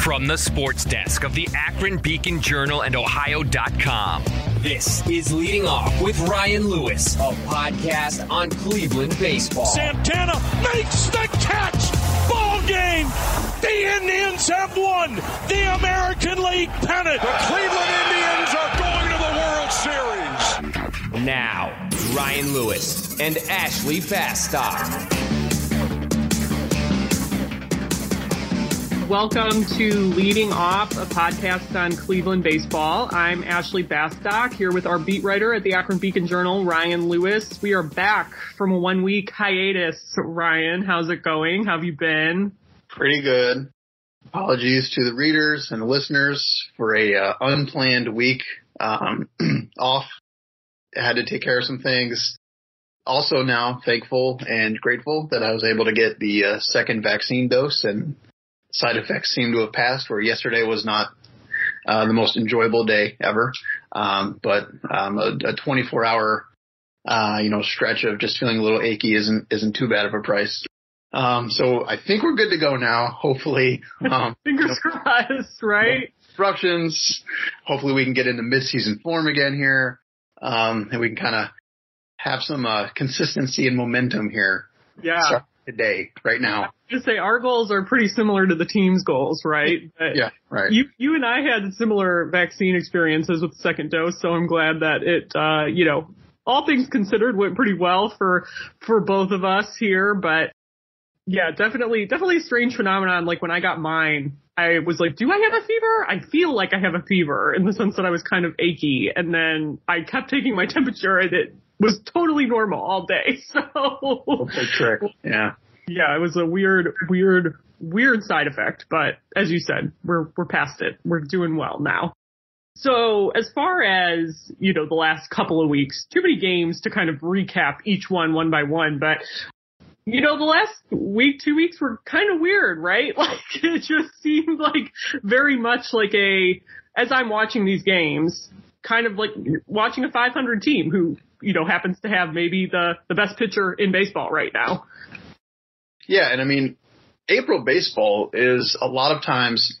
From the sports desk of the Akron Beacon Journal and Ohio.com, this is Leading Off with Ryan Lewis, a podcast on Cleveland baseball. Santana makes the catch! Ball game! The Indians have won the American League pennant! The Cleveland Indians are going to the World Series! Now, Ryan Lewis and Ashley Bastock. Welcome to Leading Off, a podcast on Cleveland baseball. I'm Ashley Bastock, here with our beat writer at the Akron Beacon Journal, Ryan Lewis. We are back from a 1-week hiatus. Ryan, how's it going? How have you been? Pretty good. Apologies to the readers and the listeners for a unplanned week off. I had to take care of some things. Also now thankful and grateful that I was able to get the second vaccine dose, and side effects seem to have passed, where yesterday was not the most enjoyable day ever. But a 24-hour stretch of just feeling a little achy isn't too bad of a price. So I think we're good to go now, hopefully. Fingers crossed, right? Disruptions. Hopefully we can get into mid-season form again here. And we can kind of have some consistency and momentum here. Yeah. Start today, right now. Just say our goals are pretty similar to the team's goals, right? But yeah, right. You and I had similar vaccine experiences with the second dose, so I'm glad that it, all things considered, went pretty well for both of us here. But yeah, definitely a strange phenomenon. Like when I got mine, I was like, do I have a fever? I feel like I have a fever, in the sense that I was kind of achy. And then I kept taking my temperature, and it was totally normal all day. So that's a trick. Yeah. Yeah, it was a weird side effect. But as you said, we're past it. We're doing well now. So as far as, the last couple of weeks, too many games to kind of recap each one by one. But the last week, 2 weeks were kind of weird, right? Like, it just seemed like very much like as I'm watching these games, kind of like watching a 500 team who, happens to have maybe the best pitcher in baseball right now. Yeah. And I mean, April baseball is a lot of times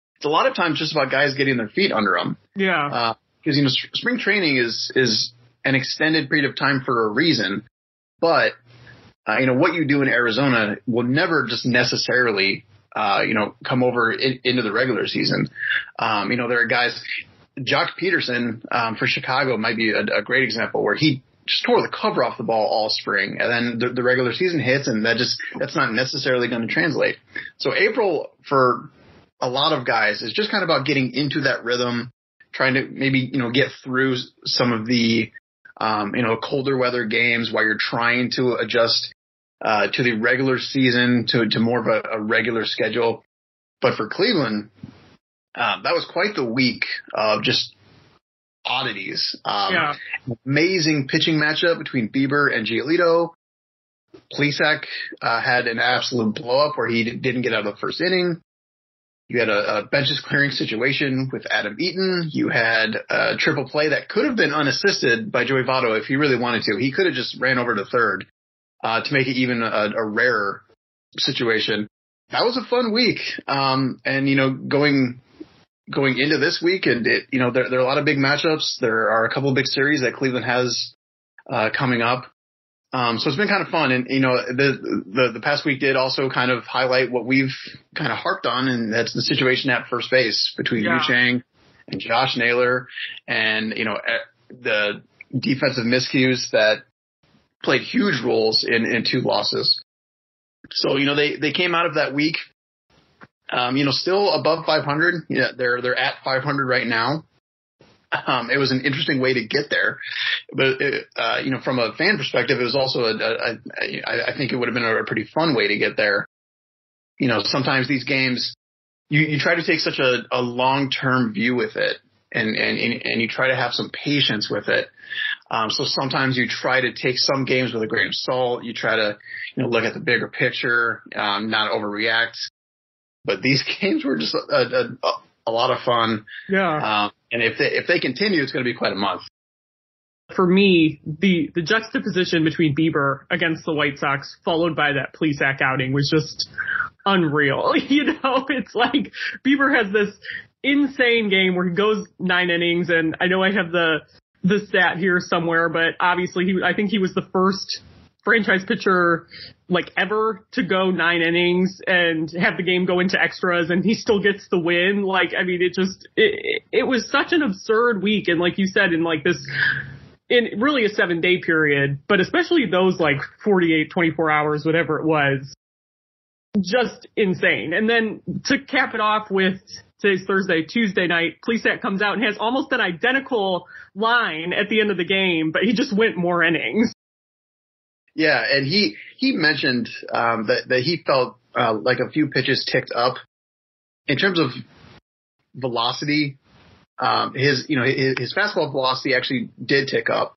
just about guys getting their feet under them. Yeah. Because, spring training is an extended period of time for a reason, but what you do in Arizona will never just necessarily, come over into the regular season. There are guys, Jock Peterson for Chicago might be a great example, where he just tore the cover off the ball all spring, and then the regular season hits, and that's not necessarily going to translate. So April for a lot of guys is just kind of about getting into that rhythm, trying to maybe, get through some of the, colder weather games while you're trying to adjust to the regular season, to more of a regular schedule. But for Cleveland, that was quite the week of just oddities. Amazing pitching matchup between Bieber and Giolito. Plesac had an absolute blow up where he didn't get out of the first inning. You had a benches clearing situation with Adam Eaton. You had a triple play that could have been unassisted by Joey Votto if he really wanted to. He could have just ran over to third to make it even a rarer situation. That was a fun week. And, going into this week, and there are a lot of big matchups. There are a couple of big series that Cleveland has coming up. So it's been kind of fun. And, the past week did also kind of highlight what we've kind of harped on, and that's the situation at first base between Yu Chang and Josh Naylor, and, the defensive miscues that played huge roles in two losses. So, they came out of that week, still above 500. Yeah, they're at 500 right now. It was an interesting way to get there, but from a fan perspective, it was also I think it would have been a pretty fun way to get there. Sometimes these games, you try to take such a long-term view with it, and you try to have some patience with it. So sometimes you try to take some games with a grain of salt. You try to, look at the bigger picture, not overreact. But these games were just a lot of fun. Yeah. And if they continue, it's going to be quite a month. For me, the juxtaposition between Bieber against the White Sox, followed by that Plesac outing, was just unreal. It's like Bieber has this insane game where he goes 9 innings, and I know I have the stat here somewhere, but obviously I think he was the first franchise pitcher ever to go 9 innings and have the game go into extras, and he still gets the win. It was such an absurd week. And like you said, in really a 7-day period, but especially those 48, 24 hours, whatever it was, just insane. And then to cap it off with today's Thursday, Tuesday night, Plesac comes out and has almost an identical line at the end of the game, but he just went more innings. Yeah, and he mentioned that he felt like a few pitches ticked up in terms of velocity. His fastball velocity actually did tick up.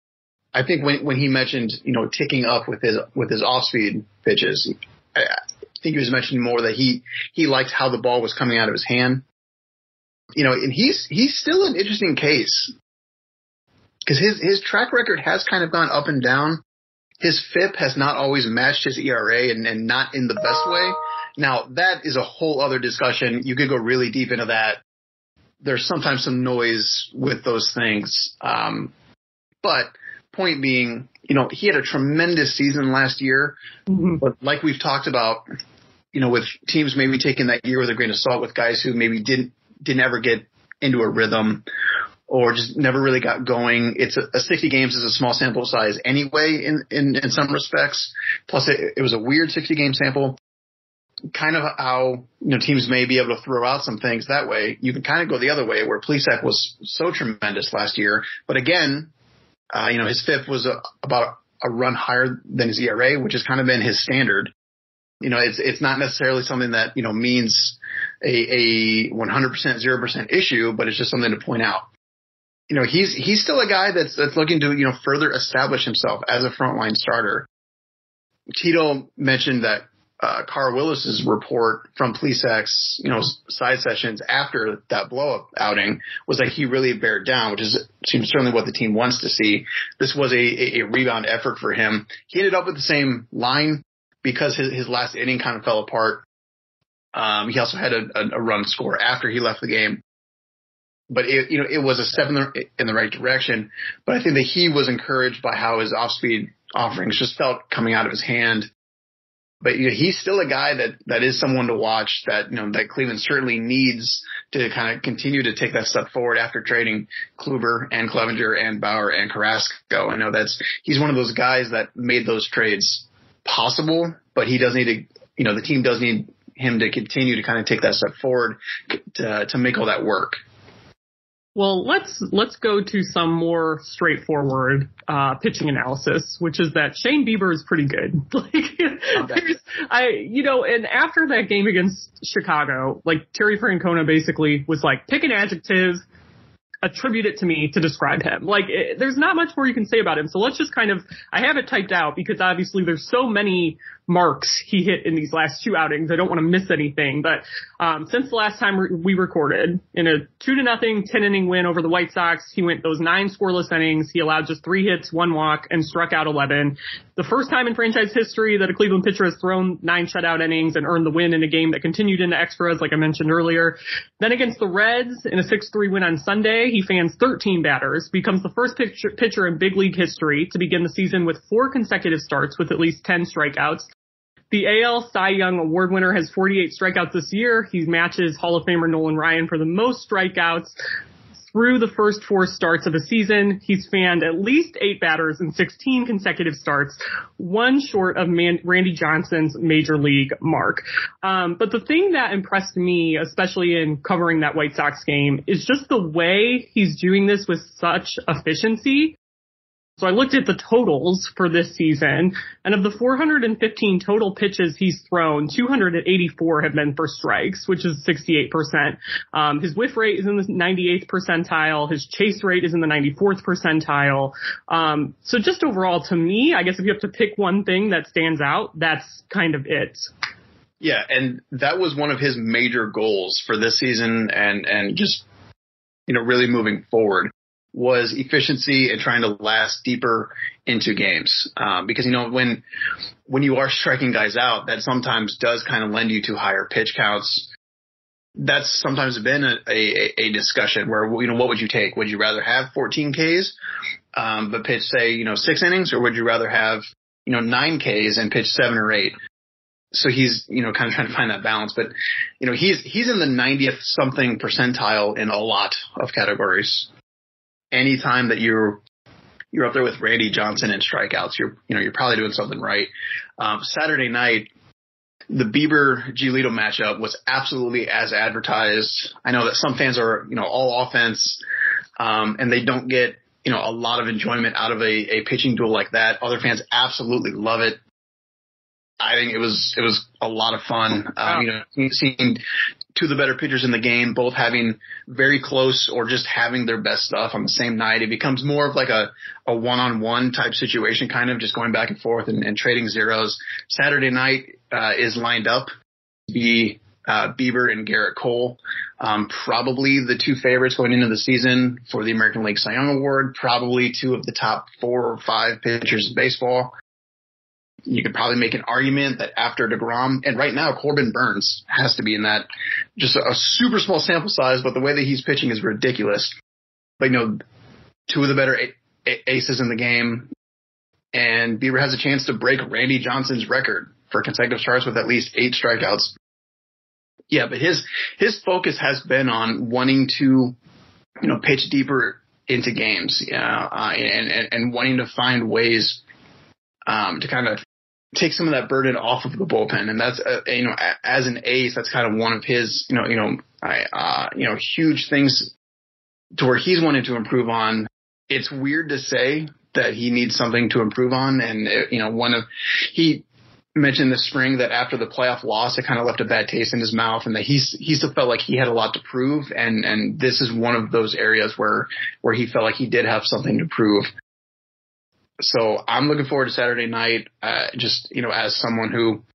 I think when he mentioned ticking up with his off speed pitches, I think he was mentioning more that he liked how the ball was coming out of his hand. And he's still an interesting case because his track record has kind of gone up and down. His FIP has not always matched his ERA and not in the best way. Now, that is a whole other discussion. You could go really deep into that. There's sometimes some noise with those things. But point being, he had a tremendous season last year. Mm-hmm. But like we've talked about, with teams maybe taking that year with a grain of salt with guys who maybe didn't ever get into a rhythm or just never really got going. It's a 60 games is a small sample size anyway in some respects. Plus it was a weird 60 game sample. Kind of how, teams may be able to throw out some things that way. You can kind of go the other way where Plesac was so tremendous last year. But again, his FIP was about a run higher than his ERA, which has kind of been his standard. It's not necessarily something that, means a 100%, 0% issue, but it's just something to point out. He's still a guy that's looking to, further establish himself as a frontline starter. Tito mentioned that Carl Willis's report from Plesac's, side sessions after that blow-up outing was that he really bared down, which seems certainly what the team wants to see. This was a rebound effort for him. He ended up with the same line because his last inning kind of fell apart. He also had a run score after he left the game. But it was a step in the right direction. But I think that he was encouraged by how his off-speed offerings just felt coming out of his hand. But he's still a guy that is someone to watch that that Cleveland certainly needs to kind of continue to take that step forward after trading Kluber and Clevenger and Bauer and Carrasco. I know he's one of those guys that made those trades possible, but he does need to the team does need him to continue to kind of take that step forward to make all that work. Well, let's go to some more straightforward pitching analysis, which is that Shane Bieber is pretty good. And after that game against Chicago, Terry Francona basically was pick an adjective, attribute it to me to describe him. There's not much more you can say about him. So let's just I have it typed out because obviously there's so many marks he hit in these last 2 outings. I don't want to miss anything, but since the last time we recorded, in a 2-0, 10-inning win over the White Sox, he went those 9 scoreless innings. He allowed just 3 hits, 1 walk, and struck out 11. The first time in franchise history that a Cleveland pitcher has thrown 9 shutout innings and earned the win in a game that continued into extras, like I mentioned earlier. Then against the Reds in a 6-3 win on Sunday, he fans 13 batters, becomes the first pitcher in big league history to begin the season with 4 consecutive starts with at least 10 strikeouts. The AL Cy Young Award winner has 48 strikeouts this year. He matches Hall of Famer Nolan Ryan for the most strikeouts. Through the first 4 starts of the season, he's fanned at least 8 batters in 16 consecutive starts, 1 short of Randy Johnson's major league mark. But the thing that impressed me, especially in covering that White Sox game, is just the way he's doing this with such efficiency. So I looked at the totals for this season, and of the 415 total pitches he's thrown, 284 have been for strikes, which is 68%. His whiff rate is in the 98th percentile. His chase rate is in the 94th percentile. So just overall, to me, I guess if you have to pick one thing that stands out, that's kind of it. Yeah, and that was one of his major goals for this season and just, really moving forward. Was efficiency and trying to last deeper into games. Because, when when you are striking guys out, that sometimes does kind of lend you to higher pitch counts. That's sometimes been a discussion where, what would you take? Would you rather have 14 Ks, but pitch, say, 6 innings, or would you rather have, 9 Ks and pitch 7 or 8? So he's, kind of trying to find that balance, but, he's in the 90th something percentile in a lot of categories. Anytime that you're up there with Randy Johnson in strikeouts, you're probably doing something right. Saturday night, the Bieber-Giolito matchup was absolutely as advertised. I know that some fans are, all offense, and they don't get, a lot of enjoyment out of a pitching duel like that. Other fans absolutely love it. I think it was a lot of fun. Seeing two of the better pitchers in the game, both having very close or just having their best stuff on the same night. It becomes more of like a one-on-one type situation, kind of just going back and forth and trading zeros. Saturday night is lined up to be Bieber and Garrett Cole. Probably the two favorites going into the season for the American League Cy Young Award, probably two of the top 4 or 5 pitchers in baseball. You could probably make an argument that after DeGrom, and right now Corbin Burns has to be in that, just a super small sample size, but the way that he's pitching is ridiculous. But, two of the better aces in the game, and Bieber has a chance to break Randy Johnson's record for consecutive starts with at least 8 strikeouts. Yeah, but his focus has been on wanting to, pitch deeper into games, and wanting to find ways to kind of take some of that burden off of the bullpen. And that's, as an ace, that's kind of one of his, huge things to where he's wanted to improve on. It's weird to say that he needs something to improve on. And, he mentioned this spring that after the playoff loss, it kind of left a bad taste in his mouth, and that he still felt like he had a lot to prove. And this is one of those areas where he felt like he did have something to prove. So I'm looking forward to Saturday night, just, as someone who,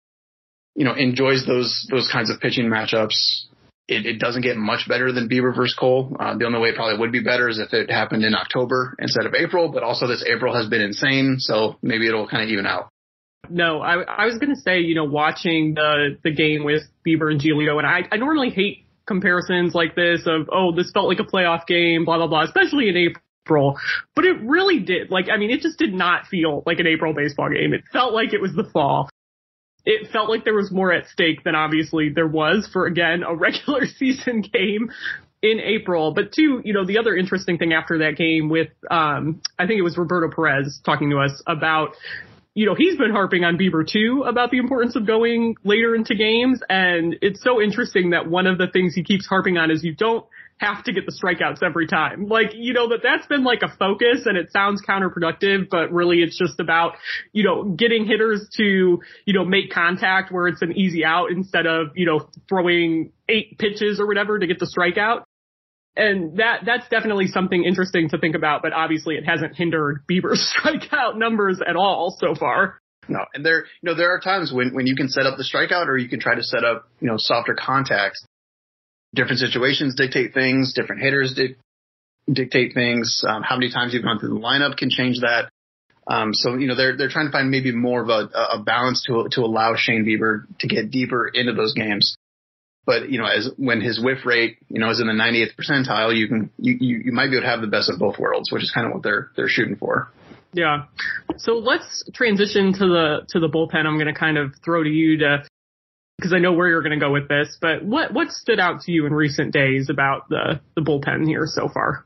enjoys those kinds of pitching matchups. It doesn't get much better than Bieber versus Cole. The only way it probably would be better is if it happened in October instead of April, but also this April has been insane, so maybe it'll kind of even out. No, I was going to say, watching the game with Bieber and Giolito, and I normally hate comparisons like this of, this felt like a playoff game, blah, blah, blah, especially in April. But it really did. It just did not feel like an April baseball game. It felt like it was the fall. It felt like there was more at stake than obviously there was for, again, a regular season game in April. But two, the other interesting thing after that game with, I think it was Roberto Perez talking to us about, he's been harping on Bieber too about the importance of going later into games. And it's so interesting that one of the things he keeps harping on is you don't have to get the strikeouts every time. That's been like a focus, and it sounds counterproductive, but really it's just about, getting hitters to, make contact where it's an easy out instead of, throwing 8 pitches or whatever to get the strikeout. And that's definitely something interesting to think about, but obviously it hasn't hindered Bieber's strikeout numbers at all so far. No, and there are times when you can set up the strikeout, or you can try to set up, softer contacts. Different situations dictate things, different hitters dictate things. How many times you've gone through the lineup can change that. So they're trying to find maybe more of a balance to allow Shane Bieber to get deeper into those games. But, when his whiff rate, is in the 90th percentile, you might be able to have the best of both worlds, which is kind of what they're shooting for. Yeah. So let's transition to the bullpen. I'm going to kind of throw to you because I know where you're going to go with this, but what stood out to you in recent days about the bullpen here so far?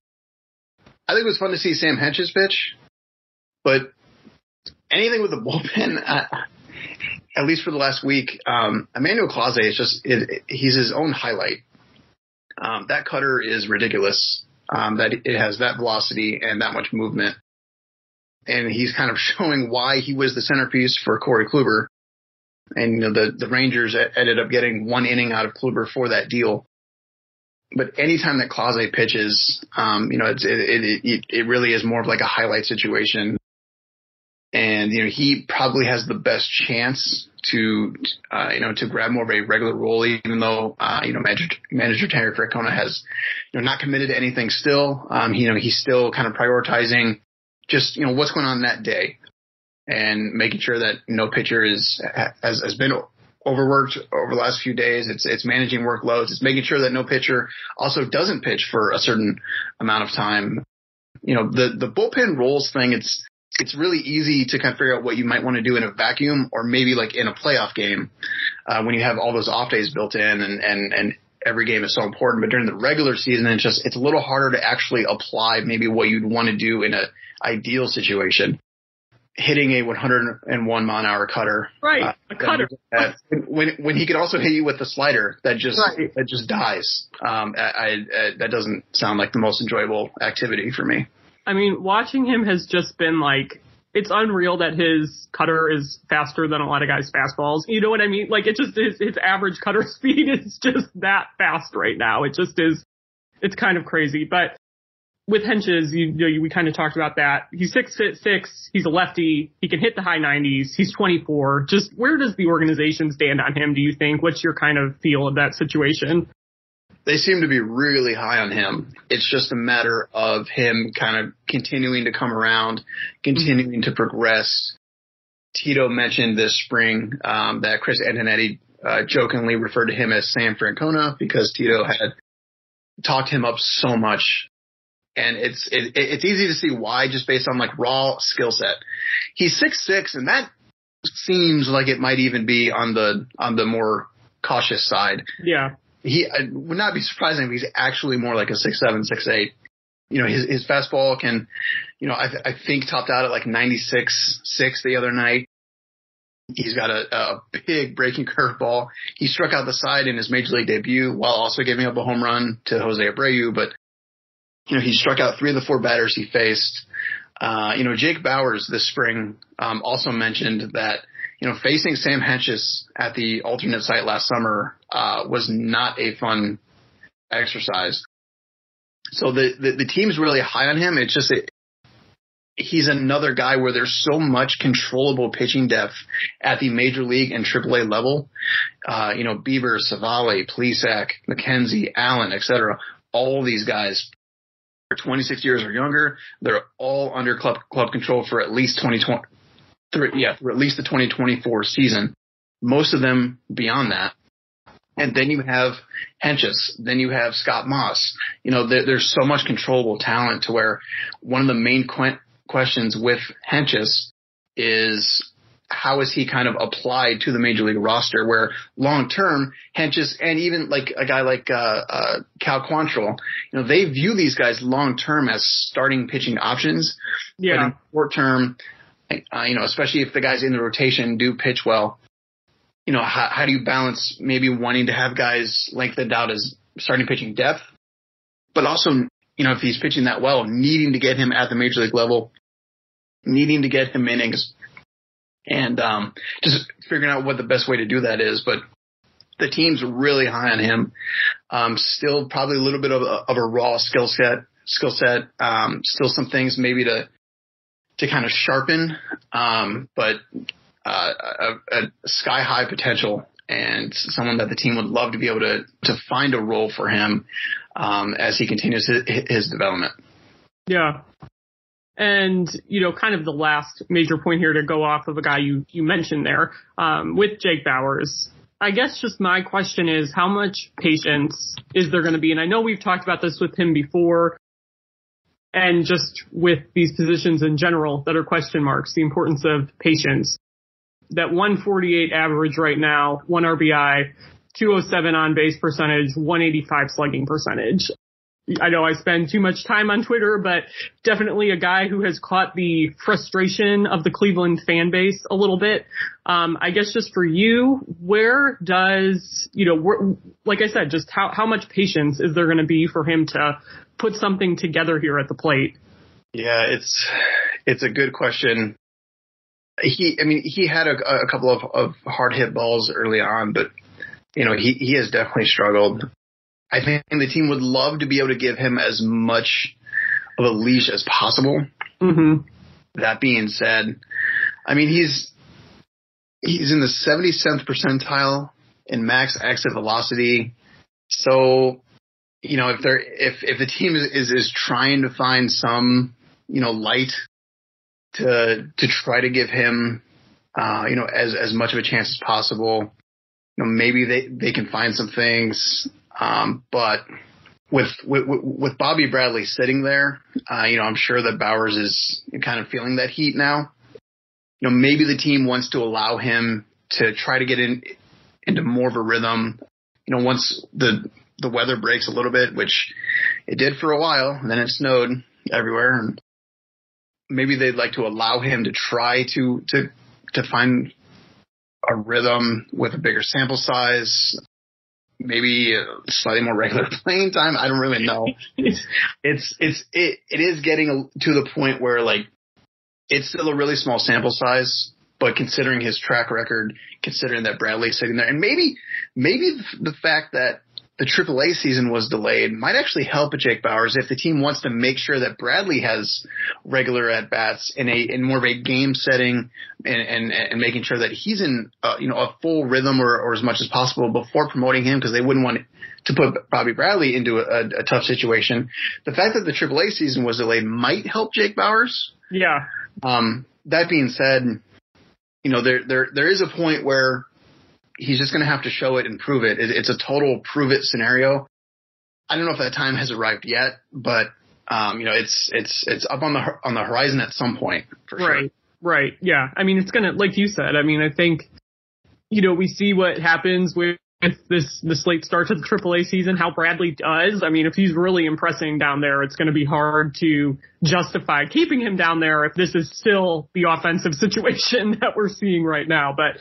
I think it was fun to see Sam Hench's pitch, but anything with the bullpen, at least for the last week, Emmanuel Clase is he's his own highlight. That cutter is ridiculous. That it has that velocity and that much movement. And he's kind of showing why he was the centerpiece for Corey Kluber. And, the Rangers ended up getting 1 inning out of Kluber for that deal. But anytime that Clase pitches, it really is more of like a highlight situation. And, he probably has the best chance to grab more of a regular role, even though, manager Terry Francona has, not committed to anything still. He's still kind of prioritizing just, what's going on that day. and making sure that no pitcher has been overworked over the last few days. It's managing workloads. It's making sure that no pitcher also doesn't pitch for a certain amount of time. The bullpen roles thing, it's really easy to kind of figure out what you might want to do in a vacuum, or maybe like in a playoff game, when you have all those off days built in and every game is so important. But during the regular season, it's a little harder to actually apply maybe what you'd want to do in an ideal situation. Hitting a 101 mile an hour cutter. Right. A cutter. When he could also hit you with the slider that just dies. That doesn't sound like the most enjoyable activity for me. I mean, watching him has just been like, it's unreal that his cutter is faster than a lot of guys' fastballs. You know what I mean? Like, it just is, his average cutter speed is just that fast right now. It just is, it's kind of crazy. But with Hentges, we kind of talked about that. He's 6'6", he's a lefty, he can hit the high 90s, he's 24. Just where does the organization stand on him, do you think? What's your kind of feel of that situation? They seem to be really high on him. It's just a matter of him kind of continuing to come around, continuing to progress. Tito mentioned this spring that Chris Antonetti jokingly referred to him as Sam Francona because Tito had talked him up so much. And it's easy to see why, just based on like raw skill set. He's 6'6", and that seems like it might even be on the more cautious side. Yeah. He would not be surprising if he's actually more like a 6'7", 6'8". His fastball can, I think topped out at like 96.6 the other night. He's got a big breaking curveball. He struck out the side in his major league debut while also giving up a home run to Jose Abreu, but he struck out 3 of the 4 batters he faced. Jake Bauers this spring also mentioned that, facing Sam Hentges at the alternate site last summer was not a fun exercise. So the team's really high on him. It's just he's another guy where there's so much controllable pitching depth at the major league and AAA level. Bieber, Savale, Plesac, McKenzie, Allen, etc. All these guys are 26 years or younger. They're all under club control for at least 2020. For at least the 2024 season. Most of them beyond that. And then you have Hentges. Then you have Scott Moss. There's so much controllable talent to where one of the main questions with Hentges is how is he kind of applied to the major league roster, where long term Hentges and even like a guy like Cal Quantrill, they view these guys long term as starting pitching options. Yeah. But in short term, especially if the guys in the rotation do pitch well, how do you balance maybe wanting to have guys lengthened out as starting pitching depth, but also, if he's pitching that well, needing to get him at the major league level, needing to get him innings, and just figuring out what the best way to do that is. But the team's really high on him. Still probably a little bit of a raw skill set. Still some things maybe to kind of sharpen, but a sky high potential, and someone that the team would love to be able to find a role for him as he continues his development. Yeah. And, kind of the last major point here to go off of a guy you mentioned there, with Jake Bauers. I guess just my question is, how much patience is there going to be? And I know we've talked about this with him before, and just with these positions in general that are question marks, the importance of patience. That 148 average right now, 1 RBI, 207 on base percentage, 185 slugging percentage. I know I spend too much time on Twitter, but definitely a guy who has caught the frustration of the Cleveland fan base a little bit. I guess just for you, where does, like I said, just how much patience is there going to be for him to put something together here at the plate? Yeah, it's a good question. He had a couple of hard hit balls early on, but he has definitely struggled. I think the team would love to be able to give him as much of a leash as possible. Mm-hmm. That being said, he's in the 77th percentile in max exit velocity. So, if the team is trying to find some, light to try to give him, as much of a chance as possible. Maybe they can find some things, but with Bobby Bradley sitting there, I'm sure that Bowers is kind of feeling that heat now. Maybe the team wants to allow him to try to get into more of a rhythm. Once the weather breaks a little bit, which it did for a while, and then it snowed everywhere, and maybe they'd like to allow him to try to find a rhythm with a bigger sample size, maybe slightly more regular playing time. I don't really know. It is getting to the point where it's still a really small sample size, but considering his track record, considering that Bradley's sitting there, and maybe the fact that the AAA season was delayed might actually help Jake Bowers if the team wants to make sure that Bradley has regular at bats in more of a game setting and making sure that he's in a full rhythm or as much as possible before promoting him, because they wouldn't want to put Bobby Bradley into a tough situation. The fact that the AAA season was delayed might help Jake Bowers. Yeah. That being said, there is a point where he's just going to have to show it and prove it. It's a total prove it scenario. I don't know if that time has arrived yet, but it's up on the horizon at some point for sure. Right. Yeah. I mean, it's going to, like you said, I think, we see what happens with this late start to the AAA season, how Bradley does. I mean, if he's really impressing down there, it's going to be hard to justify keeping him down there if this is still the offensive situation that we're seeing right now. But,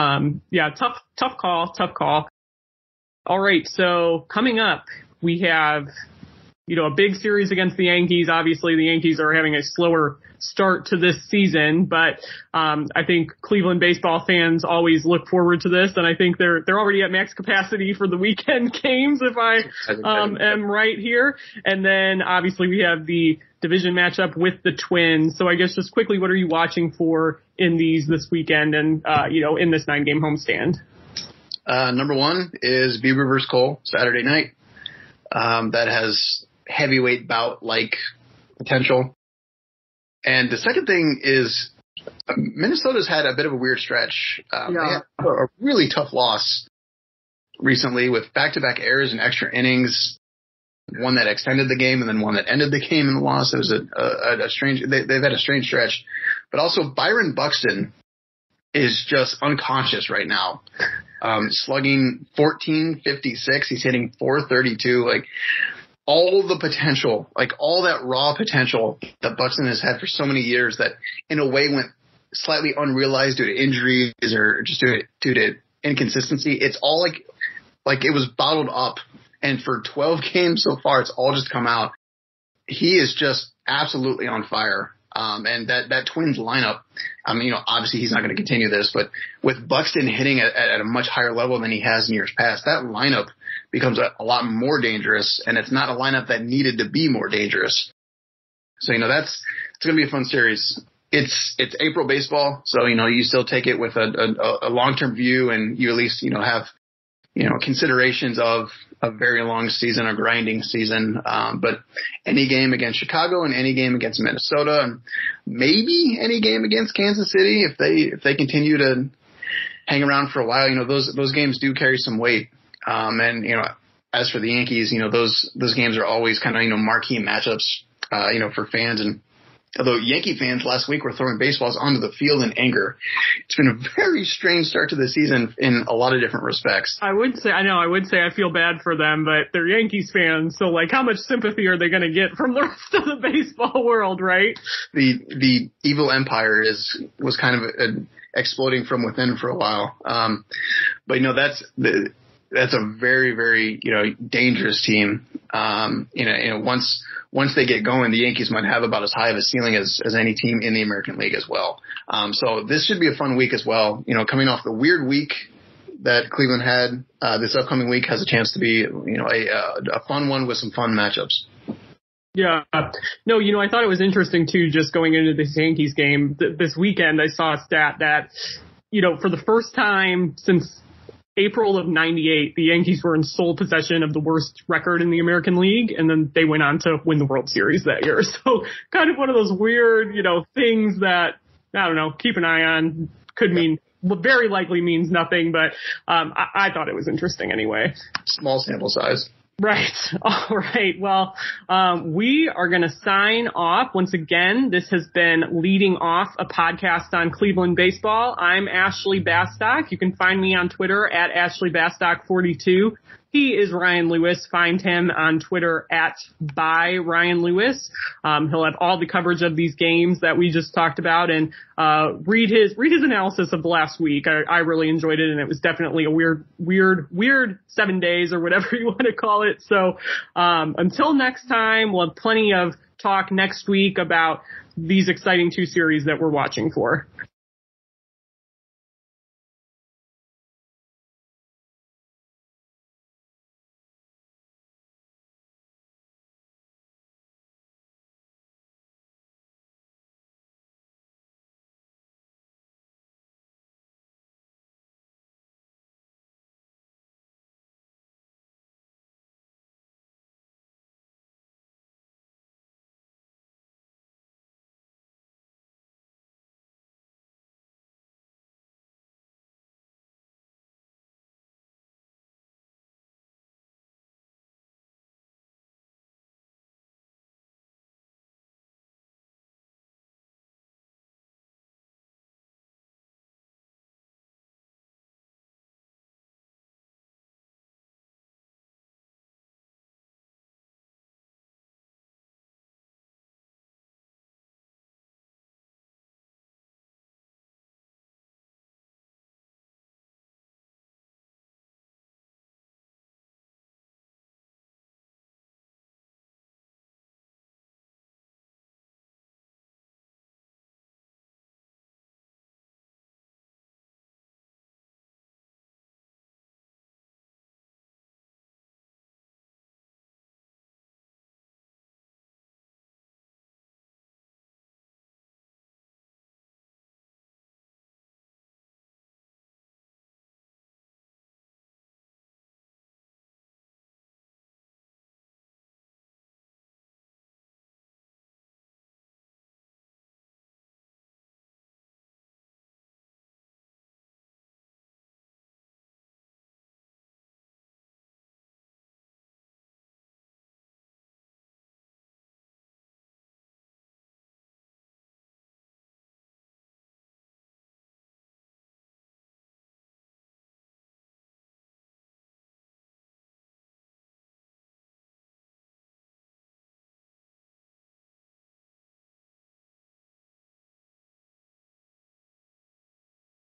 tough call. All right. So coming up, we have, a big series against the Yankees. Obviously, the Yankees are having a slower start to this season, but I think Cleveland baseball fans always look forward to this, and I think they're already at max capacity for the weekend games, if I am right here. And then obviously we have the division matchup with the Twins. So I guess just quickly, what are you watching for in this weekend and in this 9-game homestand? Number one is Bieber versus Cole Saturday night. That has heavyweight bout-like potential. And the second thing is Minnesota's had a bit of a weird stretch. They had a really tough loss recently with back-to-back errors and extra innings, one that extended the game and then one that ended the game in the loss. It was a strange – they've had a strange stretch. But also Byron Buxton is just unconscious right now. Slugging 1456. He's hitting 432. All the potential, all that raw potential that Buxton has had for so many years that in a way went slightly unrealized due to injuries or just due to inconsistency. It's all like it was bottled up. And for 12 games so far, it's all just come out. He is just absolutely on fire. And that Twins lineup, obviously he's not going to continue this, but with Buxton hitting at a much higher level than he has in years past, that lineup becomes a lot more dangerous, and it's not a lineup that needed to be more dangerous. So, it's going to be a fun series. It's April baseball, so, you still take it with a long-term view, and you at least, have, considerations of a very long season, a grinding season. But any game against Chicago and any game against Minnesota, and maybe any game against Kansas City, if they continue to hang around for a while, those games do carry some weight. And as for the Yankees, those games are always kind of, marquee matchups, for fans. And although Yankee fans last week were throwing baseballs onto the field in anger, it's been a very strange start to the season in a lot of different respects. I would say I feel bad for them, but they're Yankees fans. So how much sympathy are they going to get from the rest of the baseball world, right? The evil empire was kind of exploding from within for a while. But that's a very, very, dangerous team. Once they get going, the Yankees might have about as high of a ceiling as any team in the American League as well. So this should be a fun week as well. Coming off the weird week that Cleveland had, this upcoming week has a chance to be, a fun one with some fun matchups. Yeah. No, I thought it was interesting too, just going into this Yankees game this weekend. I saw a stat that, for the first time since April of '98, the Yankees were in sole possession of the worst record in the American League, and then they went on to win the World Series that year. So kind of one of those weird, things that, I don't know, keep an eye on. Could mean, very likely means nothing, but I thought it was interesting anyway. Small sample size. Right. All right. Well, we are going to sign off. Once again, this has been Leading Off, a podcast on Cleveland baseball. I'm Ashley Bastock. You can find me on Twitter at AshleyBastock42. He is Ryan Lewis. Find him on Twitter at @ByRyanLewis. He'll have all the coverage of these games that we just talked about, and read his analysis of the last week. I really enjoyed it, and it was definitely a weird 7 days or whatever you want to call it. So until next time, we'll have plenty of talk next week about these exciting 2 series that we're watching for.